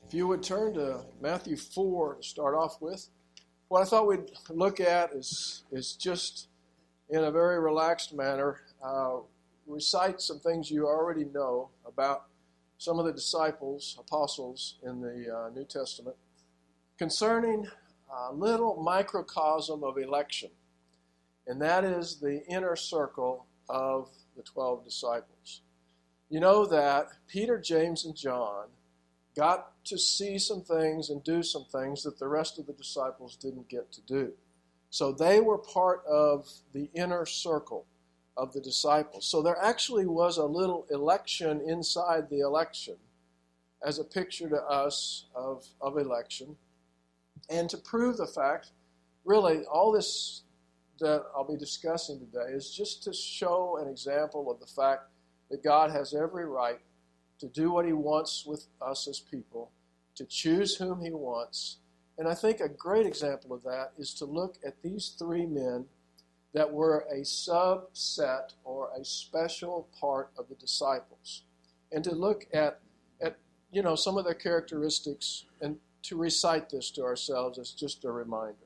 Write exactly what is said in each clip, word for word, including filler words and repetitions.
If you would turn to Matthew four to start off with, what I thought we'd look at is, is just in a very relaxed manner, uh, recite some things you already know about some of the disciples, apostles in the uh, New Testament, concerning a little microcosm of election, and that is the inner circle of the twelve disciples. You know that Peter, James, and John got to see some things and do some things that the rest of the disciples didn't get to do. So they were part of the inner circle of the disciples. So there actually was a little election inside the election as a picture to us of, of election. And to prove the fact, really, all this that I'll be discussing today is just to show an example of the fact that God has every right to do what he wants with us as people, to choose whom he wants. And I think a great example of that is to look at these three men that were a subset or a special part of the disciples, and to look at, at you know, some of their characteristics and to recite this to ourselves as just a reminder.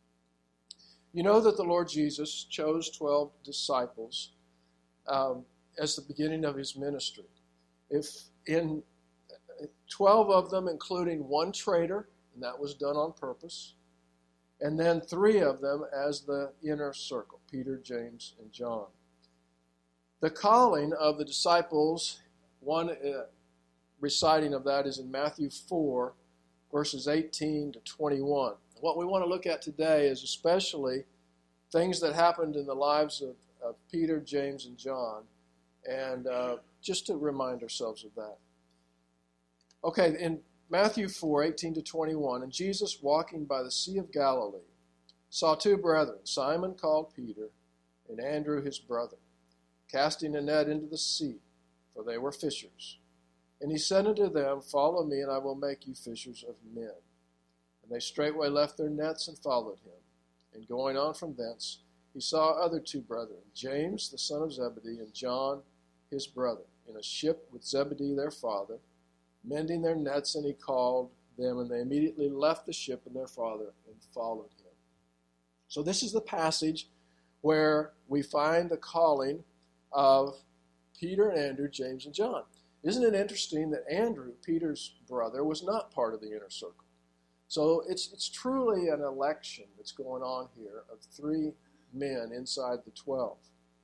You know that the Lord Jesus chose twelve disciples um, as the beginning of his ministry. If in twelve of them, including one traitor, and that was done on purpose, and then three of them as the inner circle, Peter, James, and John. The calling of the disciples, one uh, reciting of that is in Matthew four, verses eighteen to twenty-one. What we want to look at today is especially things that happened in the lives of, of Peter, James, and John, and uh, just to remind ourselves of that. Okay, in Matthew four, eighteen to twenty-one, and Jesus, walking by the Sea of Galilee, saw two brethren, Simon called Peter, and Andrew his brother, casting a net into the sea, for they were fishers. And he said unto them, Follow me, and I will make you fishers of men. And they straightway left their nets and followed him. And going on from thence, he saw other two brethren, James the son of Zebedee, and John his brother, in a ship with Zebedee their father, mending their nets, and he called them, and they immediately left the ship and their father and followed him. So this is the passage where we find the calling of Peter and Andrew, James and John. Isn't it interesting that Andrew, Peter's brother, was not part of the inner circle? So it's it's truly an election that's going on here of three men inside the twelve.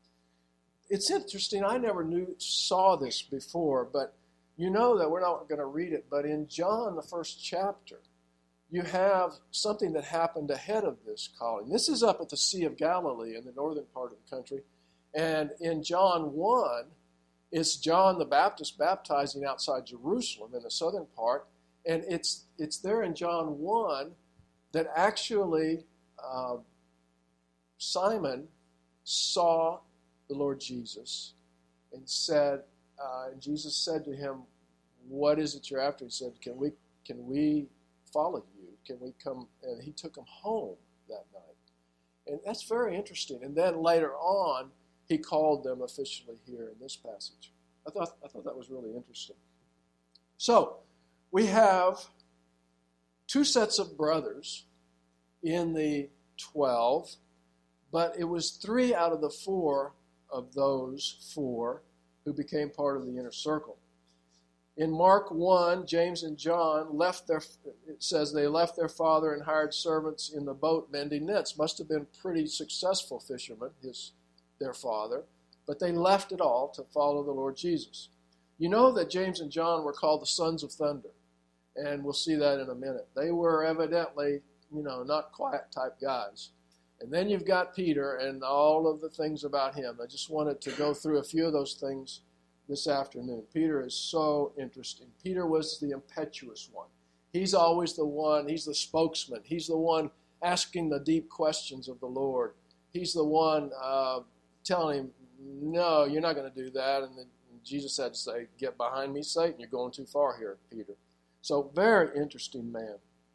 It's interesting, I never knew saw this before, but you know that we're not going to read it, but in John, the first chapter, you have something that happened ahead of this calling. This is up at the Sea of Galilee in the northern part of the country, and in John one, it's John the Baptist baptizing outside Jerusalem in the southern part, and it's it's there in John one that actually uh, Simon saw the Lord Jesus and said, uh, and Jesus said to him, "What is it you're after?" He said, "Can we can we follow you? Can we come?" And he took him home that night, and that's very interesting. And then later on, he called them officially here in this passage. I thought I thought that was really interesting. So we have two sets of brothers in the twelve, but it was three out of the four of those four who became part of the inner circle. In Mark one, James and John left their, it says they left their father and hired servants in the boat mending nets. Must have been pretty successful fishermen, his their father, but they left it all to follow the Lord Jesus. You know that James and John were called the sons of thunder, and we'll see that in a minute. They were evidently, you know, not quiet type guys. And then you've got Peter and all of the things about him. I just wanted to go through a few of those things this afternoon. Peter is so interesting. Peter was the impetuous one. He's always the one, he's the spokesman. He's the one asking the deep questions of the Lord. He's the one uh, telling him, no, you're not going to do that. And then Jesus had to say, get behind me, Satan. You're going too far here, Peter. So very interesting man.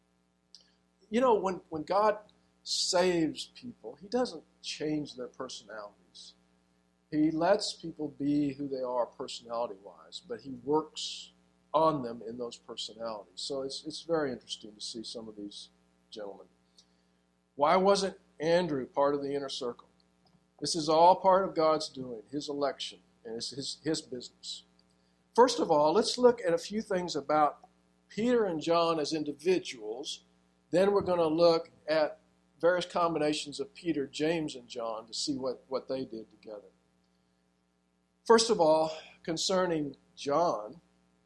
You know, when, when God saves people, he doesn't change their personalities. He lets people be who they are personality-wise, but he works on them in those personalities. So it's it's very interesting to see some of these gentlemen. Why wasn't Andrew part of the inner circle? This is all part of God's doing, his election, and it's his, his business. First of all, let's look at a few things about Peter and John as individuals. Then we're going to look at various combinations of Peter, James, and John to see what, what they did together. First of all, concerning John,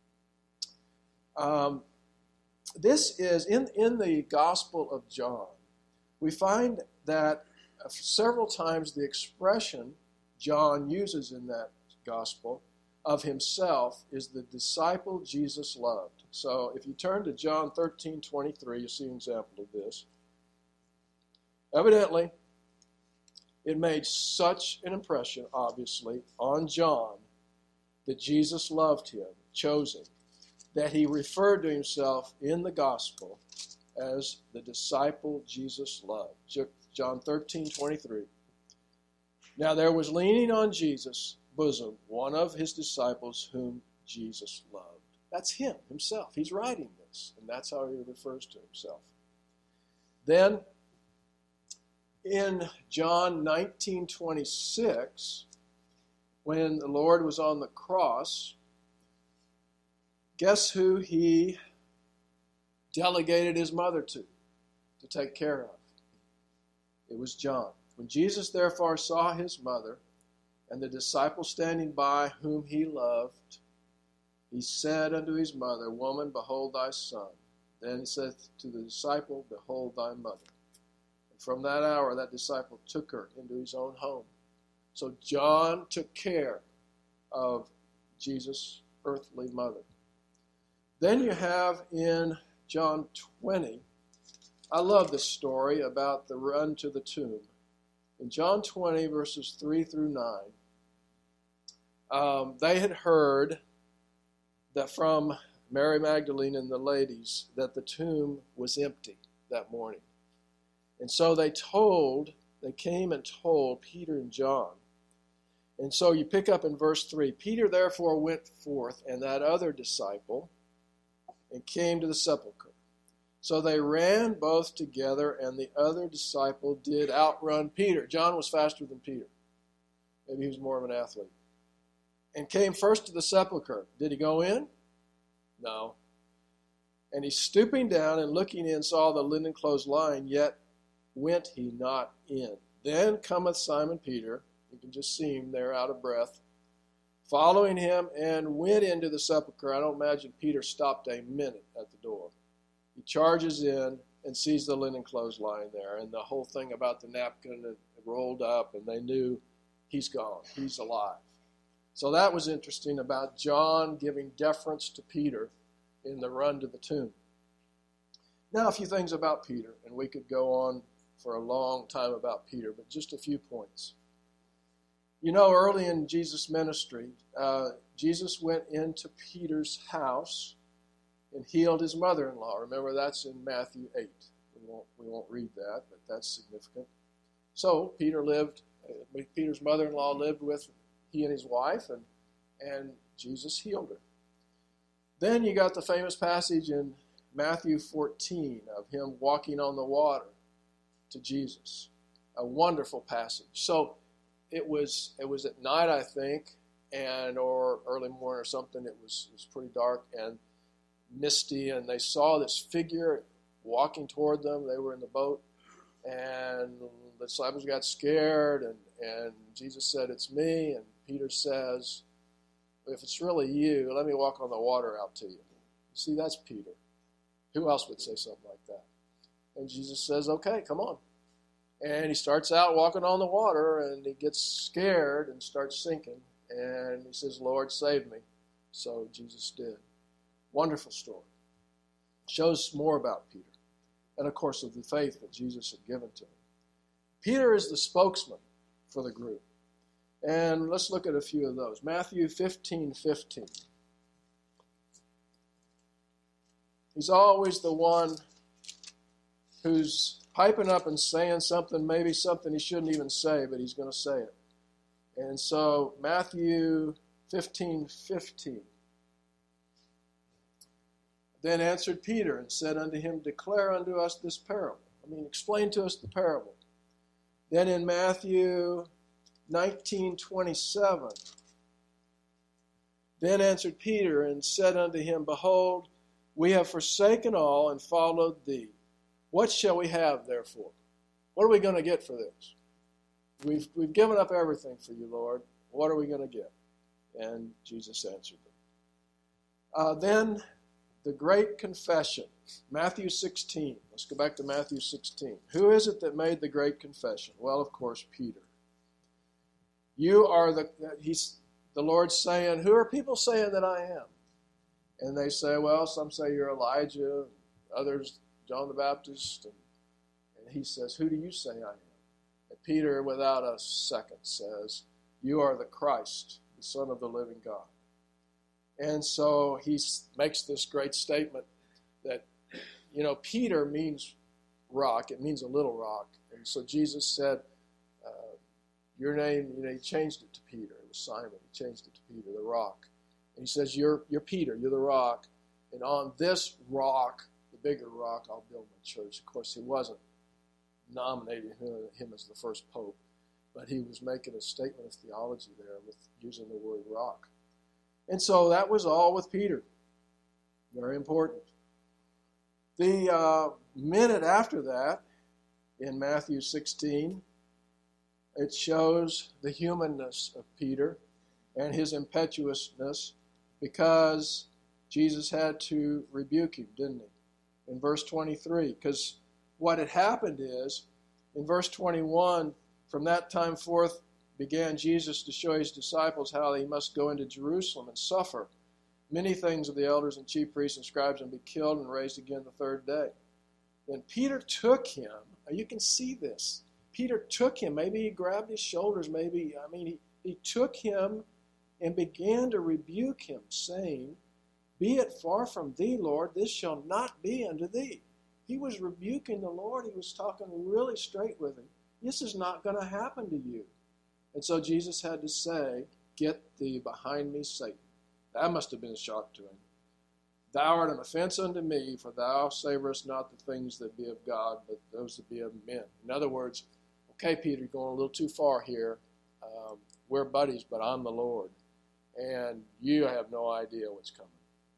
um, this is, in, in the Gospel of John, we find that several times the expression John uses in that Gospel of himself is the disciple Jesus loved. So if you turn to John thirteen twenty-three, you'll see an example of this. Evidently, it made such an impression, obviously, on John that Jesus loved him, chose him, that he referred to himself in the gospel as the disciple Jesus loved. John thirteen twenty-three. Now there was leaning on Jesus' bosom one of his disciples whom Jesus loved. That's him, himself. He's writing this, and that's how he refers to himself. Then, in John nineteen twenty-six, when the Lord was on the cross, guess who he delegated his mother to, to take care of? It was John. When Jesus therefore saw his mother and the disciple standing by whom he loved, he said unto his mother, Woman, behold thy son. Then he said to the disciple, Behold thy mother. And from that hour that disciple took her into his own home. So John took care of Jesus' earthly mother. Then you have in John twenty, I love this story about the run to the tomb. In John twenty, verses three through nine, um, they had heard that from Mary Magdalene and the ladies that the tomb was empty that morning. And so they told, they came and told Peter and John. And so you pick up in verse three, Peter therefore went forth and that other disciple and came to the sepulchre. So they ran both together, and the other disciple did outrun Peter. John was faster than Peter. Maybe he was more of an athlete. And came first to the sepulchre. Did he go in? No. And he stooping down and looking in saw the linen clothes lying, yet went he not in. Then cometh Simon Peter, you can just see him there out of breath, following him, and went into the sepulchre. I don't imagine Peter stopped a minute at the door. He charges in and sees the linen clothes lying there, and the whole thing about the napkin that rolled up, and they knew he's gone, he's alive. So that was interesting about John giving deference to Peter in the run to the tomb. Now a few things about Peter, and we could go on for a long time about Peter, but just a few points. You know, early in Jesus' ministry, uh, Jesus went into Peter's house and healed his mother-in-law. Remember, that's in Matthew eight. We won't, we won't read that, but that's significant. So Peter lived, uh, Peter's mother-in-law lived with he and his wife, and, and Jesus healed her. Then you got the famous passage in Matthew fourteen of him walking on the water to Jesus. A wonderful passage. So it was it was at night, I think, and or early morning or something. It was it was pretty dark and misty, and they saw this figure walking toward them. They were in the boat, and the disciples got scared, and, and Jesus said, It's me. And Peter says, If it's really you, let me walk on the water out to you. See, that's Peter. Who else would say something like that? And Jesus says, okay, come on. And he starts out walking on the water, and he gets scared and starts sinking. And he says, Lord, save me. So Jesus did. Wonderful story. Shows more about Peter. And, of course, of the faith that Jesus had given to him. Peter is the spokesman for the group. And let's look at a few of those. Matthew fifteen fifteen. He's always the one who's piping up and saying something, maybe something he shouldn't even say, but he's going to say it. And so Matthew fifteen fifteen. then answered Peter and said unto him, Declare unto us this parable. I mean, explain to us the parable. Then in Matthew nineteen twenty-seven, then answered Peter and said unto him, Behold, we have forsaken all and followed thee. What shall we have, therefore? What are we going to get for this? We've, we've given up everything for you, Lord. What are we going to get? And Jesus answered them. Uh, then the great confession, Matthew sixteen. Let's go back to Matthew sixteen. Who is it that made the great confession? Well, of course, Peter. You are the, he's, the Lord's saying, who are people saying that I am? And they say, well, some say you're Elijah, others John the Baptist. And, and he says, who do you say I am? And Peter, without a second, says, you are the Christ, the Son of the living God. And so he makes this great statement that, you know, Peter means rock. It means a little rock. And so Jesus said, uh, your name, you know, he changed it to Peter. It was Simon. He changed it to Peter, the rock. And he says, you're, you're Peter, you're the rock. And on this rock, the bigger rock, I'll build my church. Of course, he wasn't nominating him, him as the first pope, but he was making a statement of theology there with using the word rock. And so that was all with Peter. Very important. The uh, minute after that, in Matthew sixteen, it shows the humanness of Peter and his impetuousness because Jesus had to rebuke him, didn't he? In verse twenty-three, because what had happened is, in verse twenty-one, from that time forth began Jesus to show his disciples how he must go into Jerusalem and suffer many things of the elders and chief priests and scribes and be killed and raised again the third day. Then Peter took him. You can see this. Peter took him. Maybe he grabbed his shoulders. Maybe, I mean, he, he took him and began to rebuke him, saying, Be it far from thee, Lord, this shall not be unto thee. He was rebuking the Lord. He was talking really straight with him. This is not going to happen to you. And so Jesus had to say, Get thee behind me, Satan. That must have been a shock to him. Thou art an offense unto me, for thou savorest not the things that be of God, but those that be of men. In other words, okay, Peter, you're going a little too far here. Um, we're buddies, but I'm the Lord. And you have no idea what's coming.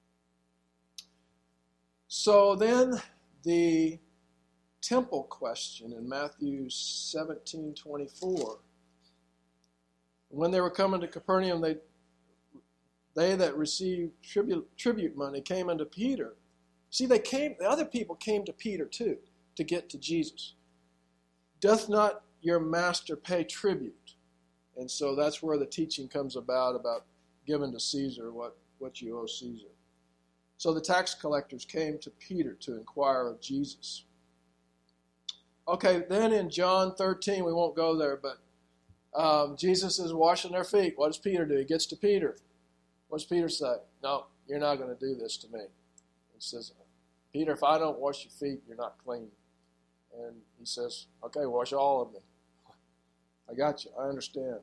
So then the temple question in Matthew seventeen twenty-four. When they were coming to Capernaum, they they that received tribute, tribute money came unto Peter. See, they came. The other people came to Peter too to get to Jesus. Doth not your master pay tribute? And so that's where the teaching comes about about giving to Caesar what, what you owe Caesar. So the tax collectors came to Peter to inquire of Jesus. Okay, then in John thirteen, we won't go there, but um, Jesus is washing their feet. What does Peter do? He gets to Peter. What does Peter say? No, you're not going to do this to me. He says, Peter, if I don't wash your feet, you're not clean. And he says, okay, wash all of me. I got you. I understand.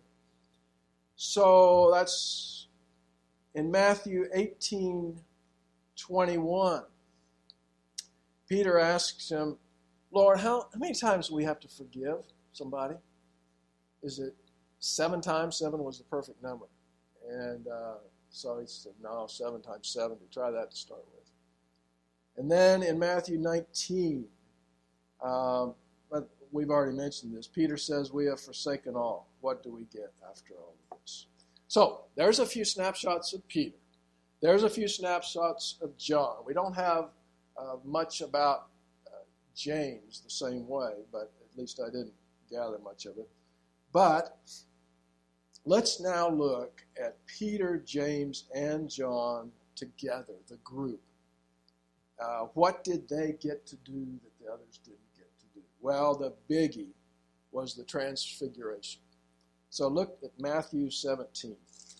So that's in Matthew eighteen twenty-one. Peter asks him, Lord, how, how many times do we have to forgive somebody? Is it seven times? Seven was the perfect number. And uh, so he said, no, seven times seventy. Try that to start with. And then in Matthew nineteen, um, but we've already mentioned this, Peter says, we have forsaken all. What do we get after all of this? So there's a few snapshots of Peter. There's a few snapshots of John. We don't have uh, much about uh, James the same way, but at least I didn't gather much of it. But let's now look at Peter, James, and John together, the group. Uh, what did they get to do that the others didn't get to do? Well, the biggie was the transfiguration. So look at Matthew seventeen.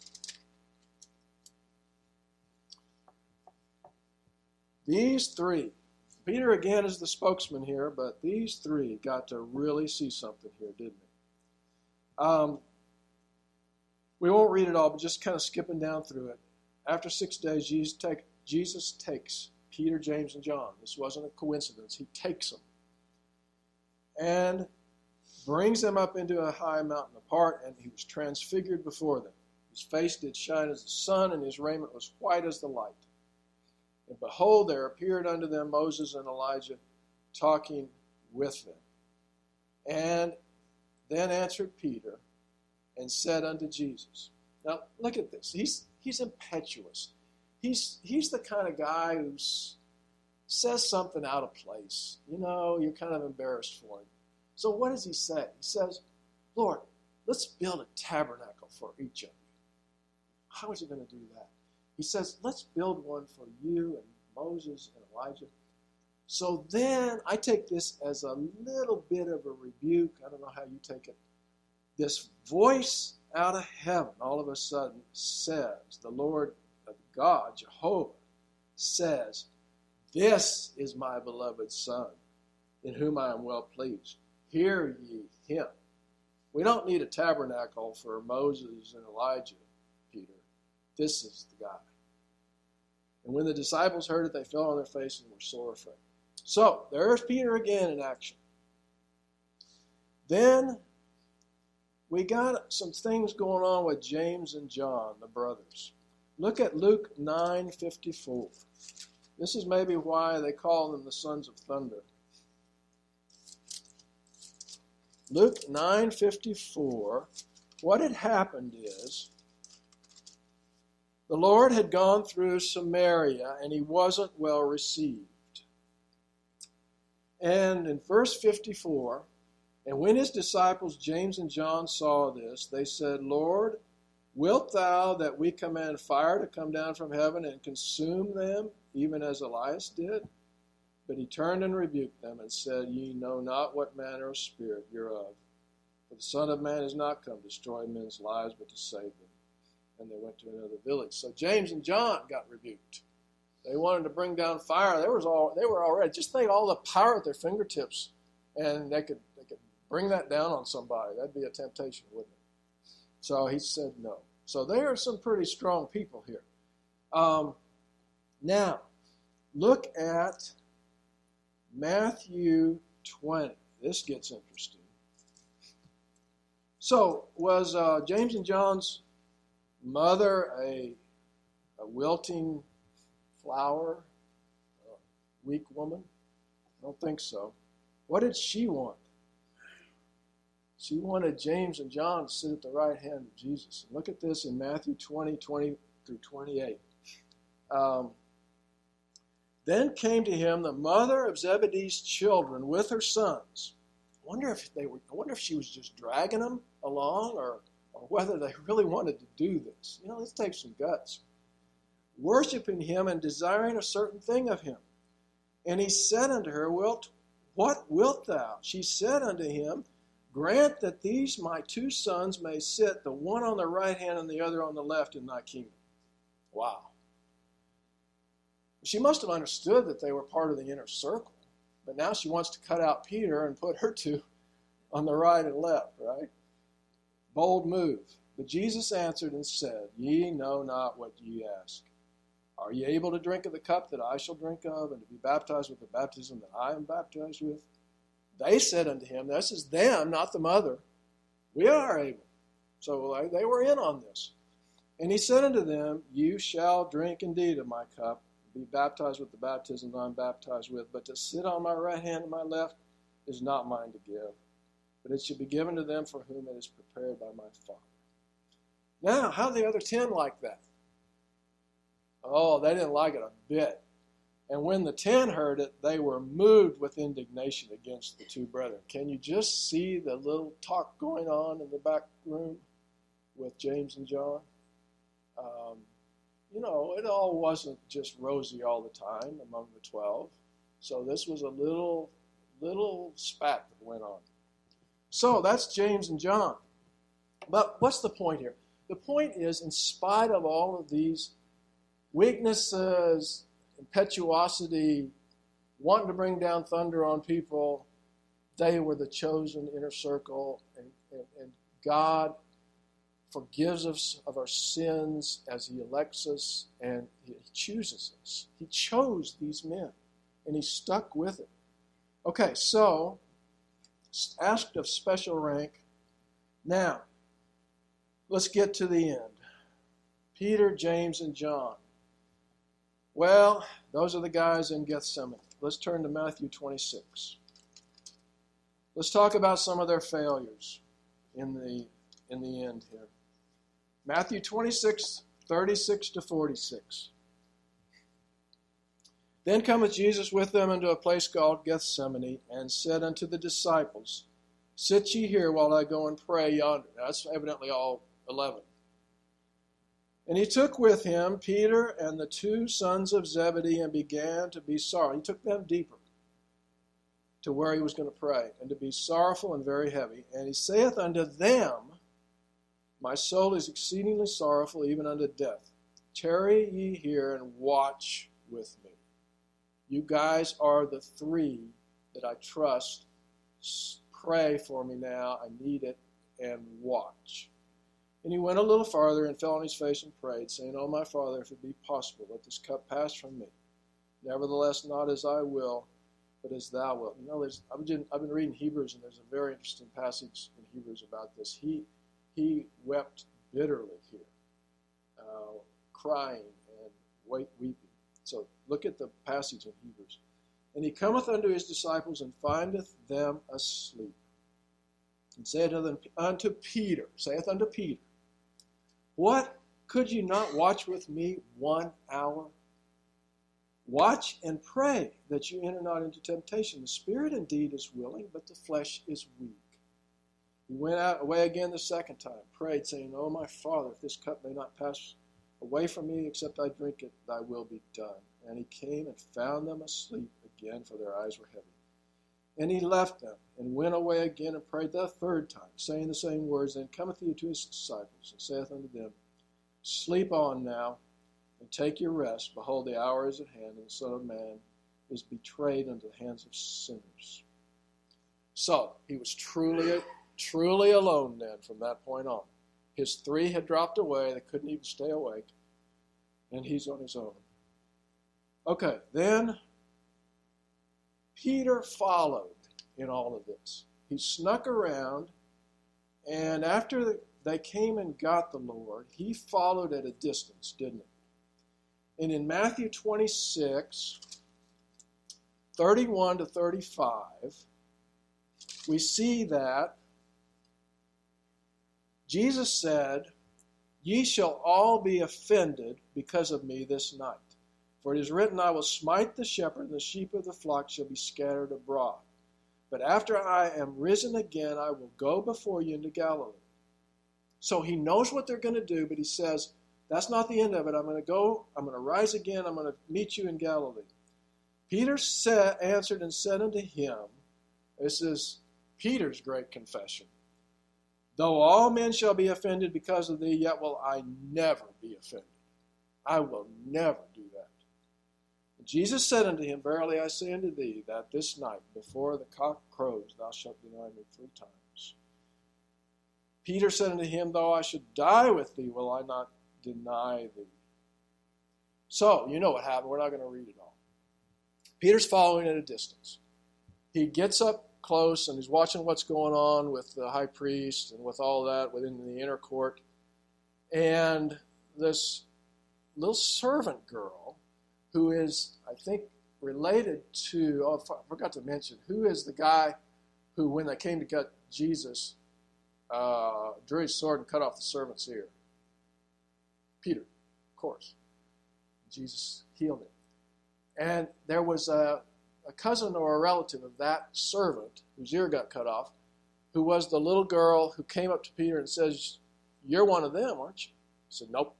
These three, Peter again is the spokesman here, but these three got to really see something here, didn't they? Um, we won't read it all, but just kind of skipping down through it. After six days, Jesus, take, Jesus takes Peter, James, and John. This wasn't a coincidence. He takes them and brings them up into a high mountain apart, and he was transfigured before them. His face did shine as the sun, and his raiment was white as the light. And behold, there appeared unto them Moses and Elijah talking with them. And then answered Peter and said unto Jesus. Now, look at this. He's he's impetuous. He's he's the kind of guy who says something out of place. You know, you're kind of embarrassed for him. So what does he say? He says, Lord, let's build a tabernacle for each of you. How is he going to do that? He says, let's build one for you and Moses and Elijah. So then I take this as a little bit of a rebuke. I don't know how you take it. This voice out of heaven all of a sudden says, the Lord of God, Jehovah, says, this is my beloved Son, in whom I am well pleased. Hear ye him. We don't need a tabernacle for Moses and Elijah, Peter. This is the guy. And when the disciples heard it, they fell on their faces and were sore afraid. So, there's Peter again in action. Then we got some things going on with James and John, the brothers. Look at Luke nine fifty-four. This is maybe why they call them the sons of thunder. Luke nine fifty-four, what had happened is the Lord had gone through Samaria and he wasn't well received. And in verse fifty-four, and when his disciples James and John saw this, they said, Lord, wilt thou that we command fire to come down from heaven and consume them, even as Elias did? But he turned and rebuked them and said, Ye know not what manner of spirit you're of. For the Son of Man is not come to destroy men's lives, but to save them. And they went to another village. So James and John got rebuked. They wanted to bring down fire. They was all they were already. Just think all the power at their fingertips, and they could they could bring that down on somebody. That'd be a temptation, wouldn't it? So he said no. So there are some pretty strong people here. Um, now, look at Matthew twenty. This gets interesting. So, was uh, James and John's mother a, a wilting flower, a weak woman? I don't think so. What did she want? She wanted James and John to sit at the right hand of Jesus. And look at this in Matthew twenty, twenty through twenty-eight. Um, Then came to him the mother of Zebedee's children with her sons. I wonder if they were. I wonder if she was just dragging them along, or, or whether they really wanted to do this. You know, this takes some guts. Worshiping him and desiring a certain thing of him. And he said unto her, Wilt, what wilt thou? She said unto him, Grant that these my two sons may sit, the one on the right hand and the other on the left in thy kingdom. Wow. She must have understood that they were part of the inner circle, but now she wants to cut out Peter and put her two on the right and left, right? Bold move. But Jesus answered and said, Ye know not what ye ask. Are ye able to drink of the cup that I shall drink of, and to be baptized with the baptism that I am baptized with? They said unto him, this is them, not the mother. We are able. So they were in on this. And he said unto them, You shall drink indeed of my cup, be baptized with the baptism that I am baptized with, but to sit on my right hand and my left is not mine to give, but it should be given to them for whom it is prepared by my Father. Now, how do the other ten like that? Oh, they didn't like it a bit. And when the ten heard it, they were moved with indignation against the two brethren. Can you just see the little talk going on in the back room with James and John? Um, you know, it all wasn't just rosy all the time among the twelve. So this was a little, little spat that went on. So that's James and John. But what's the point here? The point is, in spite of all of these weaknesses, impetuosity, wanting to bring down thunder on people, they were the chosen inner circle, and, and, and God forgives us of our sins as he elects us and he chooses us. He chose these men and he stuck with it. Okay, so asked of special rank. Now, let's get to the end. Peter, James, and John. Well, those are the guys in Gethsemane. Let's turn to Matthew twenty-six. Let's talk about some of their failures in the in the end here. Matthew twenty-six, thirty-six to forty-six. Then cometh Jesus with them into a place called Gethsemane, and said unto the disciples, Sit ye here while I go and pray yonder. That's evidently all eleven. And he took with him Peter and the two sons of Zebedee, and began to be sorrowful. He took them deeper to where he was going to pray, and to be sorrowful and very heavy. And he saith unto them, My soul is exceedingly sorrowful, even unto death. Tarry ye here and watch with me. You guys are the three that I trust. Pray for me now. I need it. And watch. And he went a little farther and fell on his face and prayed, saying, O my Father, if it be possible, let this cup pass from me. Nevertheless, not as I will, but as thou wilt. You know, there's, I've, been, I've been reading Hebrews, and there's a very interesting passage in Hebrews about this. He, he wept bitterly here, uh, crying and wait, weeping. So look at the passage in Hebrews. And he cometh unto his disciples, and findeth them asleep. And saith unto, them, unto Peter, saith unto Peter, What, could you not watch with me one hour? Watch and pray that you enter not into temptation. The spirit indeed is willing, but the flesh is weak. He went out away again the second time, prayed, saying, O my Father, if this cup may not pass away from me, except I drink it, thy will be done. And he came and found them asleep again, for their eyes were heavy. And he left them, and went away again, and prayed the third time, saying the same words. Then cometh he to his disciples, and saith unto them, Sleep on now, and take your rest. Behold, the hour is at hand, and the Son of Man is betrayed into the hands of sinners. So, he was truly, truly alone then from that point on. His three had dropped away. They couldn't even stay awake. And he's on his own. Okay, then Peter followed in all of this. He snuck around, and after they came and got the Lord, he followed at a distance, didn't he? And in Matthew twenty-six, thirty-one to thirty-five, we see that Jesus said, Ye shall all be offended because of me this night. For it is written, I will smite the shepherd, and the sheep of the flock shall be scattered abroad. But after I am risen again, I will go before you into Galilee. So he knows what they're going to do, but he says, that's not the end of it. I'm going to go, I'm going to rise again, I'm going to meet you in Galilee. Peter said, answered and said unto him, this is Peter's great confession, Though all men shall be offended because of thee, yet will I never be offended. I will never do that. And Jesus said unto him, Verily I say unto thee, that this night, before the cock crows, thou shalt deny me three times. Peter said unto him, Though I should die with thee, will I not deny thee. So, you know what happened. We're not going to read it all. Peter's following at a distance. He gets up close, and he's watching what's going on with the high priest and with all that within the inner court. And this little servant girl, who is, I think, related to, oh, I forgot to mention, who is the guy who, when they came to get Jesus, uh, drew his sword and cut off the servant's ear? Peter, of course. Jesus healed him. And there was a a cousin or a relative of that servant whose ear got cut off, who was the little girl who came up to Peter and says, You're one of them, aren't you? He said, Nope.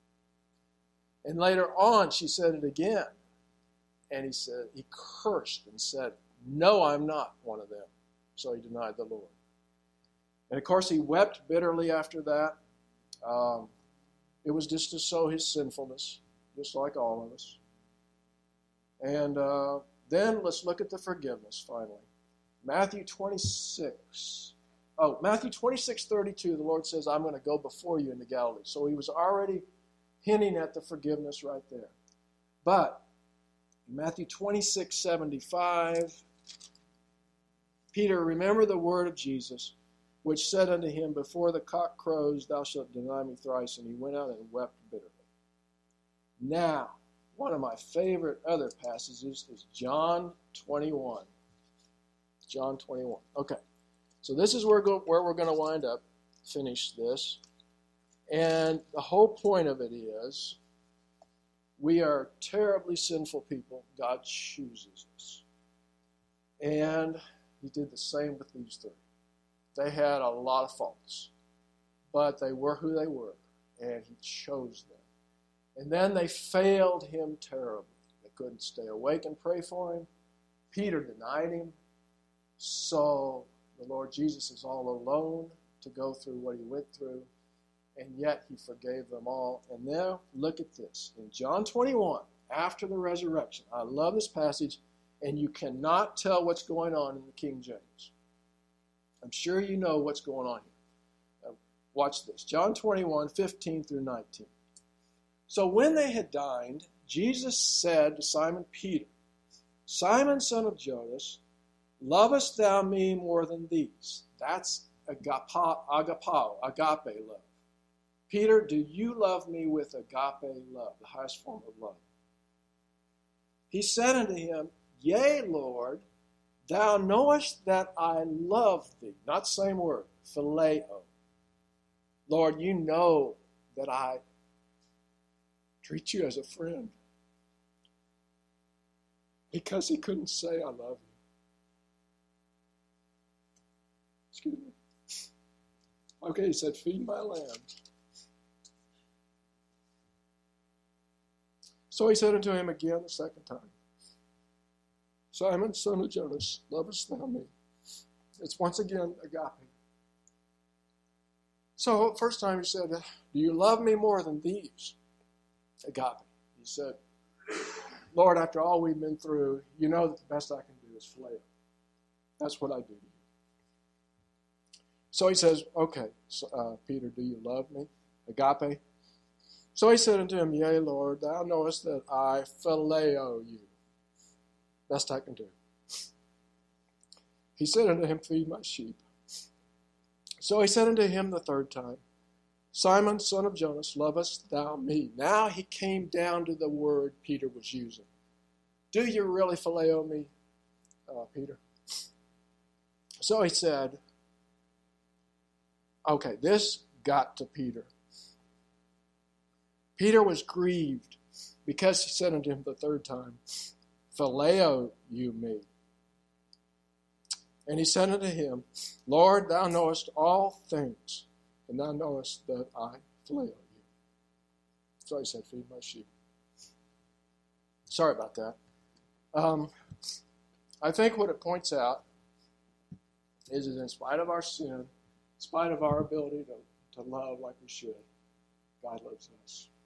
And later on, she said it again. And he said, he cursed and said, No, I'm not one of them. So he denied the Lord. And of course, he wept bitterly after that. Um, it was just to show his sinfulness, just like all of us. And Then let's look at the forgiveness finally. Matthew twenty-six, Oh, Matthew twenty-six thirty-two, the Lord says, I'm going to go before you into Galilee. So he was already hinting at the forgiveness right there. But in Matthew twenty-six seventy-five, Peter, remember the word of Jesus, which said unto him, before the cock crows, thou shalt deny me thrice. And he went out and wept bitterly. Now, one of my favorite other passages is John twenty-one. John twenty-one. Okay, so this is where, go, where we're going to wind up, finish this. And the whole point of it is, we are terribly sinful people. God chooses us. And he did the same with these three. They had a lot of faults, but they were who they were, and he chose them. And then they failed him terribly. They couldn't stay awake and pray for him. Peter denied him. So the Lord Jesus is all alone to go through what he went through, and yet he forgave them all. And now look at this. In John twenty-one, after the resurrection, I love this passage, and you cannot tell what's going on in the King James. I'm sure you know what's going on here. Now, watch this. John twenty-one, fifteen through nineteen. So when they had dined, Jesus said to Simon Peter, Simon, son of Jonas, lovest thou me more than these? That's agapa, agapao, agape love. Peter, do you love me with agape love, the highest form of love? He said unto him, Yea, Lord, thou knowest that I love thee. Not same word, phileo. Lord, you know that I treat you as a friend. Because he couldn't say, I love you. Excuse me. Okay, he said, feed my lambs. So he said unto him again the second time, Simon, son of Jonas, lovest thou me? It's once again agape. So first time he said, do you love me more than these? Agape. He said, Lord, after all we've been through, you know that the best I can do is phileo. That's what I do to you. So he says, okay, so, uh, Peter, do you love me? Agape. So he said unto him, Yea, Lord, thou knowest that I phileo you. Best I can do. He said unto him, feed my sheep. So he said unto him the third time, Simon, son of Jonas, lovest thou me? Now he came down to the word Peter was using. Do you really phileo me, uh, Peter? So he said, okay, this got to Peter. Peter was grieved because he said unto him the third time, phileo you me. And he said unto him, Lord, thou knowest all things, and thou knowest that I phileo you. So he said, feed my sheep. Sorry about that. Um, I think what it points out is that in spite of our sin, in spite of our ability to, to love like we should, God loves us.